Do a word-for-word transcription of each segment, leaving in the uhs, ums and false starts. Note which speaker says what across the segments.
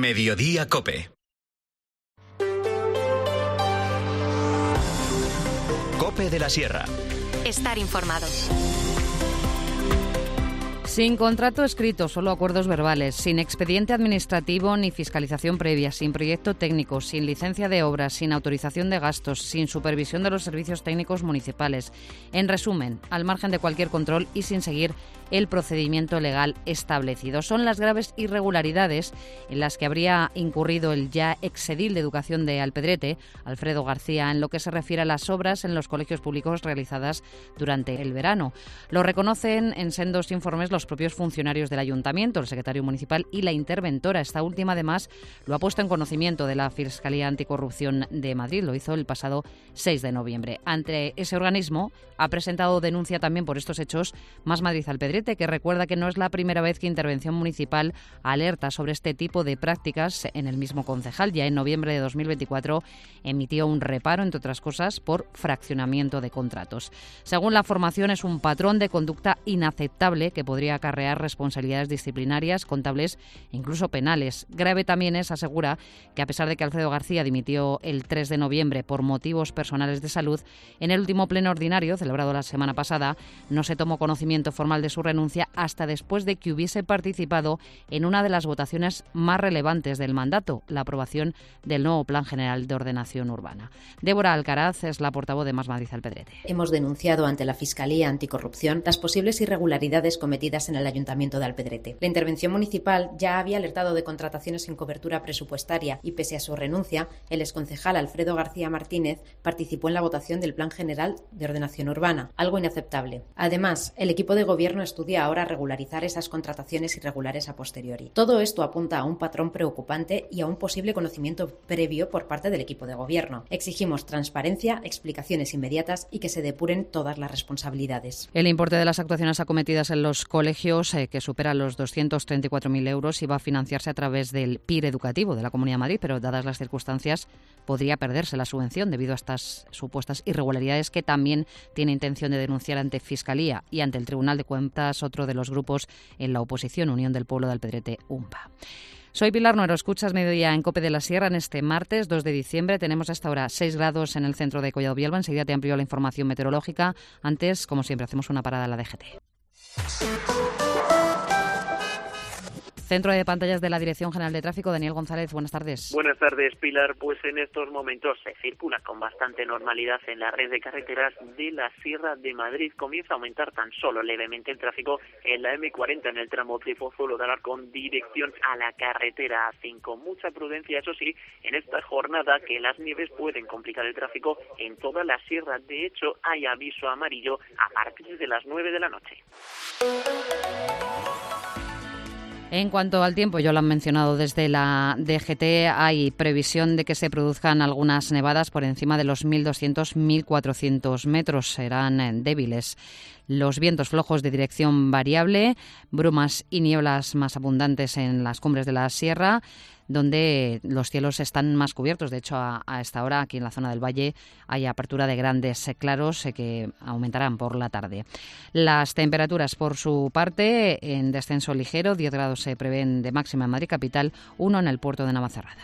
Speaker 1: Mediodía Cope. Cope de la Sierra.
Speaker 2: Estar informado.
Speaker 3: Sin contrato escrito, solo acuerdos verbales, sin expediente administrativo ni fiscalización previa, sin proyecto técnico, sin licencia de obras, sin autorización de gastos, sin supervisión de los servicios técnicos municipales. En resumen, al margen de cualquier control y sin seguir el procedimiento legal establecido. Son las graves irregularidades en las que habría incurrido el ya exedil de Educación de Alpedrete, Alfredo García, en lo que se refiere a las obras en los colegios públicos realizadas durante el verano. Lo reconocen en sendos informes los propios funcionarios del Ayuntamiento, el secretario municipal y la interventora. Esta última, además, lo ha puesto en conocimiento de la Fiscalía Anticorrupción de Madrid. Lo hizo el pasado seis de noviembre. Ante ese organismo ha presentado denuncia también por estos hechos Más Madrid Alpedrete, que recuerda que no es la primera vez que Intervención Municipal alerta sobre este tipo de prácticas en el mismo concejal. Ya en noviembre de dos mil veinticuatro emitió un reparo, entre otras cosas, por fraccionamiento de contratos. Según la formación, es un patrón de conducta inaceptable que podría acarrear responsabilidades disciplinarias, contables e incluso penales. Grave también es, asegura, que a pesar de que Alfredo García dimitió el tres de noviembre por motivos personales de salud, en el último pleno ordinario, celebrado la semana pasada, no se tomó conocimiento formal de su renuncia hasta después de que hubiese participado en una de las votaciones más relevantes del mandato, la aprobación del nuevo Plan General de Ordenación Urbana. Débora Alcaraz es la portavoz de Más Madrid Alpedrete.
Speaker 4: Hemos denunciado ante la Fiscalía Anticorrupción las posibles irregularidades cometidas en el Ayuntamiento de Alpedrete. La Intervención Municipal ya había alertado de contrataciones sin cobertura presupuestaria y, pese a su renuncia, el exconcejal Alfredo García Martínez participó en la votación del Plan General de Ordenación Urbana, algo inaceptable. Además, el equipo de gobierno estudia ahora regularizar esas contrataciones irregulares a posteriori. Todo esto apunta a un patrón preocupante y a un posible conocimiento previo por parte del equipo de gobierno. Exigimos transparencia, explicaciones inmediatas y que se depuren todas las responsabilidades.
Speaker 3: El importe de las actuaciones acometidas en los colegios, eh, que supera los doscientos treinta y cuatro mil euros, iba a financiarse a través del P I R educativo de la Comunidad de Madrid, pero dadas las circunstancias podría perderse la subvención debido a estas supuestas irregularidades que también tiene intención de denunciar ante Fiscalía y ante el Tribunal de Cuentas otro de los grupos en la oposición, Unión del Pueblo de Alpedrete, U M P A. Soy Pilar Nuero, escuchas Mediodía en Cope de la Sierra. En este martes dos de diciembre tenemos hasta ahora seis grados en el centro de Collado Villalba. Enseguida te amplío la información meteorológica. Antes, como siempre, hacemos una parada a la D G T. Centro de pantallas de la Dirección General de Tráfico, Daniel González, buenas tardes.
Speaker 5: Buenas tardes, Pilar. Pues en estos momentos se circula con bastante normalidad en la red de carreteras de la Sierra de Madrid. Comienza a aumentar tan solo levemente el tráfico en la eme cuarenta en el tramo de Pozuelo de Alarcón, dirección a la carretera A cinco. Mucha prudencia, eso sí, en esta jornada, que las nieves pueden complicar el tráfico en toda la sierra. De hecho, hay aviso amarillo a partir de las nueve de la noche.
Speaker 3: En cuanto al tiempo, ya lo han mencionado desde la D G T, hay previsión de que se produzcan algunas nevadas por encima de los mil doscientos a mil cuatrocientos metros. Serán débiles los vientos flojos de dirección variable, brumas y nieblas más abundantes en las cumbres de la sierra, donde los cielos están más cubiertos. De hecho, a, a esta hora, aquí en la zona del valle, hay apertura de grandes claros eh, que aumentarán por la tarde. Las temperaturas, por su parte, en descenso ligero, diez grados se prevén de máxima en Madrid capital, uno en el puerto de Navacerrada.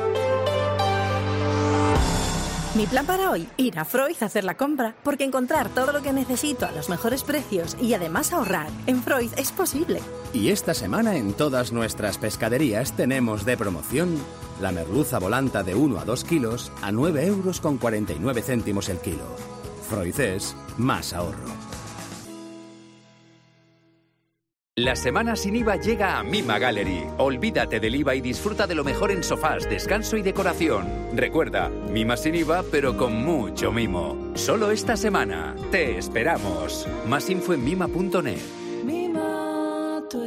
Speaker 6: Mi plan para hoy, ir a Freud a hacer la compra, porque encontrar todo lo que necesito a los mejores precios y además ahorrar en Freud es posible.
Speaker 7: Y esta semana en todas nuestras pescaderías tenemos de promoción la merluza volanta de uno a dos kilos a nueve euros con cuarenta y nueve céntimos el kilo. Freud es más ahorro.
Speaker 8: La semana sin I V A llega a Mima Gallery. Olvídate del I V A y disfruta de lo mejor en sofás, descanso y decoración. Recuerda, Mima sin I V A, pero con mucho mimo. Solo esta semana. Te esperamos. Más info en mima punto net.
Speaker 9: Mima tu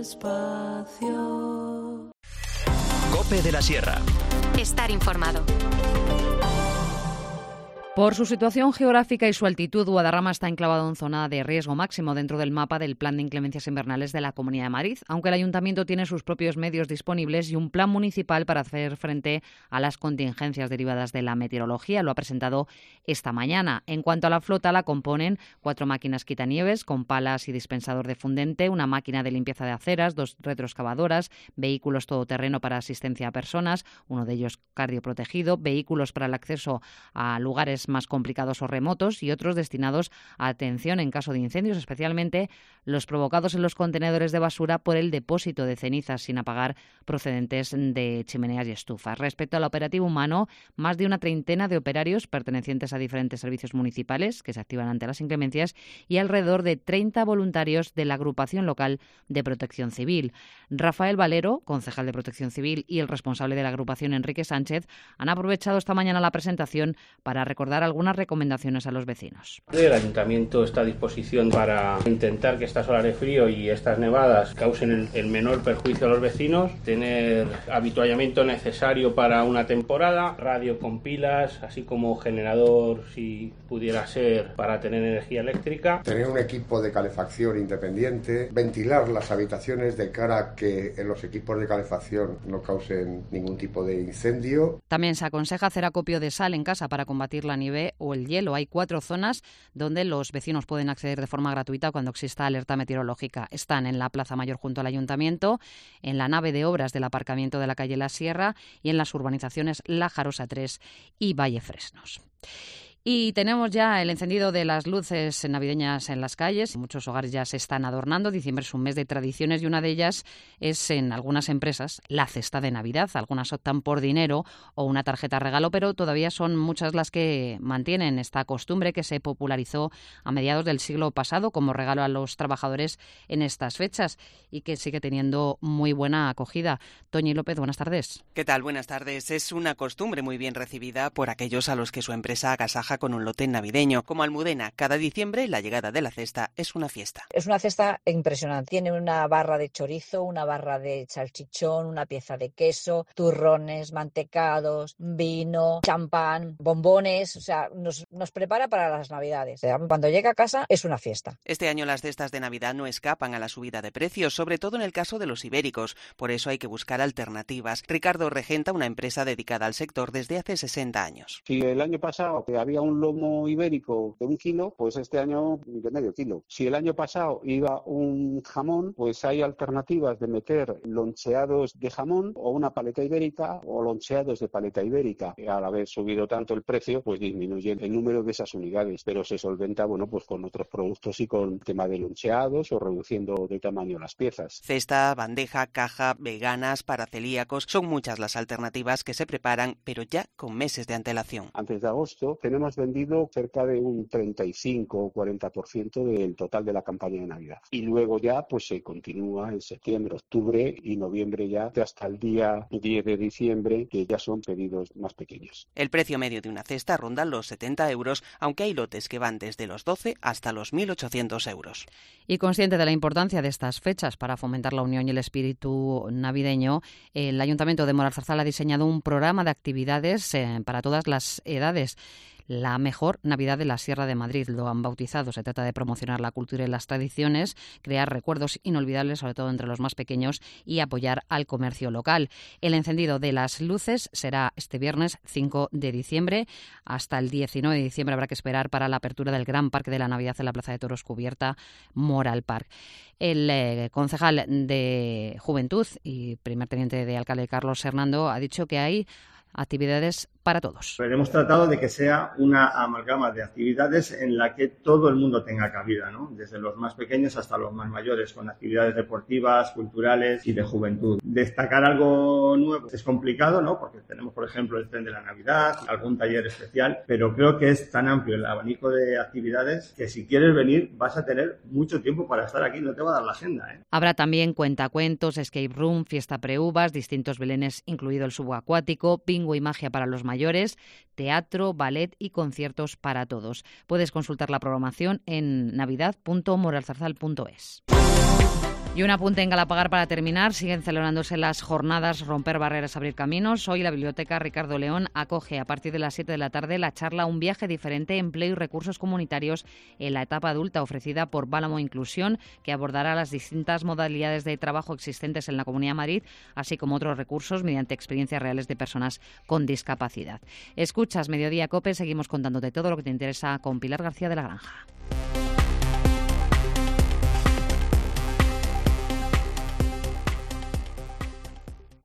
Speaker 9: espacio.
Speaker 1: Cope de la Sierra.
Speaker 2: Estar informado.
Speaker 3: Por su situación geográfica y su altitud, Guadarrama está enclavado en zona de riesgo máximo dentro del mapa del Plan de Inclemencias Invernales de la Comunidad de Madrid, aunque el Ayuntamiento tiene sus propios medios disponibles y un plan municipal para hacer frente a las contingencias derivadas de la meteorología. Lo ha presentado esta mañana. En cuanto a la flota, la componen cuatro máquinas quitanieves con palas y dispensador de fundente, una máquina de limpieza de aceras, dos retroexcavadoras, vehículos todoterreno para asistencia a personas, uno de ellos cardioprotegido, vehículos para el acceso a lugares más complicados o remotos y otros destinados a atención en caso de incendios, especialmente los provocados en los contenedores de basura por el depósito de cenizas sin apagar procedentes de chimeneas y estufas. Respecto al operativo humano, más de una treintena de operarios pertenecientes a diferentes servicios municipales que se activan ante las inclemencias y alrededor de treinta voluntarios de la agrupación local de Protección Civil. Rafael Valero, concejal de Protección Civil, y el responsable de la agrupación, Enrique Sánchez, han aprovechado esta mañana la presentación para recordar algunas recomendaciones a los vecinos.
Speaker 2: El Ayuntamiento está a disposición para intentar que estas olas de frío y estas nevadas causen el, el menor perjuicio a los vecinos, tener habituallamiento necesario para una temporada, radio con pilas, así como generador si pudiera ser para tener energía eléctrica.
Speaker 10: Tener un equipo de calefacción independiente, ventilar las habitaciones de cara a que en los equipos de calefacción no causen ningún tipo de incendio.
Speaker 3: También se aconseja hacer acopio de sal en casa para combatir la nieve o el hielo. Hay cuatro zonas donde los vecinos pueden acceder de forma gratuita cuando exista alerta meteorológica. Están en la Plaza Mayor junto al Ayuntamiento, en la nave de obras del aparcamiento de la calle La Sierra y en las urbanizaciones La Jarosa tres y Valle Fresnos. Y tenemos ya el encendido de las luces navideñas en las calles. Muchos hogares ya se están adornando. Diciembre es un mes de tradiciones y una de ellas es, en algunas empresas, la cesta de Navidad. Algunas optan por dinero o una tarjeta regalo, pero todavía son muchas las que mantienen esta costumbre que se popularizó a mediados del siglo pasado como regalo a los trabajadores en estas fechas y que sigue teniendo muy buena acogida. Toñi López, buenas tardes.
Speaker 11: ¿Qué tal? Buenas tardes. Es una costumbre muy bien recibida por aquellos a los que su empresa agasaja con un lote navideño. Como Almudena, cada diciembre la llegada de la cesta es una fiesta.
Speaker 12: Es una cesta impresionante. Tiene una barra de chorizo, una barra de salchichón, una pieza de queso, turrones, mantecados, vino, champán, bombones. O sea, nos, nos prepara para las Navidades. Cuando llega a casa es una fiesta.
Speaker 11: Este año las cestas de Navidad no escapan a la subida de precios, sobre todo en el caso de los ibéricos. Por eso hay que buscar alternativas. Ricardo regenta una empresa dedicada al sector desde hace sesenta años.
Speaker 13: Si el año pasado había un lomo ibérico de un kilo, pues este año de medio kilo. Si el año pasado iba un jamón, pues hay alternativas de meter loncheados de jamón o una paleta ibérica o loncheados de paleta ibérica. Al haber subido tanto el precio, pues disminuye el número de esas unidades, pero se solventa, bueno, pues con otros productos y con tema de loncheados o reduciendo de tamaño las piezas.
Speaker 11: Cesta, bandeja, caja, veganas, para celíacos, son muchas las alternativas que se preparan, pero ya con meses de antelación.
Speaker 13: Antes de agosto tenemos vendido cerca de un treinta y cinco o cuarenta por ciento del total de la campaña de Navidad. Y luego ya pues se continúa en septiembre, octubre y noviembre ya hasta el día diez de diciembre, que ya son pedidos más pequeños.
Speaker 11: El precio medio de una cesta ronda los setenta euros, aunque hay lotes que van desde los doce hasta los mil ochocientos euros.
Speaker 3: Y consciente de la importancia de estas fechas para fomentar la unión y el espíritu navideño, el Ayuntamiento de Moralzarzal ha diseñado un programa de actividades eh, para todas las edades. La mejor Navidad de la Sierra de Madrid lo han bautizado. Se trata de promocionar la cultura y las tradiciones, crear recuerdos inolvidables, sobre todo entre los más pequeños, y apoyar al comercio local. El encendido de las luces será este viernes cinco de diciembre. Hasta el diecinueve de diciembre habrá que esperar para la apertura del Gran Parque de la Navidad en la Plaza de Toros cubierta Moral Park. El eh, concejal de Juventud y primer teniente de alcalde Carlos Hernando ha dicho que hay actividades para todos.
Speaker 14: Pero hemos tratado de que sea una amalgama de actividades en la que todo el mundo tenga cabida, ¿no? Desde los más pequeños hasta los más mayores, con actividades deportivas, culturales y de juventud. Destacar algo nuevo es complicado, ¿no? Porque tenemos, por ejemplo, el tren de la Navidad, algún taller especial, pero creo que es tan amplio el abanico de actividades que si quieres venir vas a tener mucho tiempo para estar aquí, no te va a dar la agenda, ¿eh?
Speaker 3: Habrá también cuentacuentos, escape room, fiesta pre-uvas, distintos belenes, incluido el subacuático, bingo y magia para los mayores, teatro, ballet y conciertos para todos. Puedes consultar la programación en navidad punto moralzarzal punto es. Y un apunte en Galapagar para terminar. Siguen celebrándose las jornadas Romper Barreras, Abrir Caminos. Hoy la Biblioteca Ricardo León acoge a partir de las siete de la tarde la charla Un viaje diferente, empleo y recursos comunitarios en la etapa adulta, ofrecida por Bálamo Inclusión, que abordará las distintas modalidades de trabajo existentes en la Comunidad de Madrid, así como otros recursos mediante experiencias reales de personas con discapacidad. Escuchas Mediodía COPE, seguimos contándote todo lo que te interesa con Pilar García de la Granja.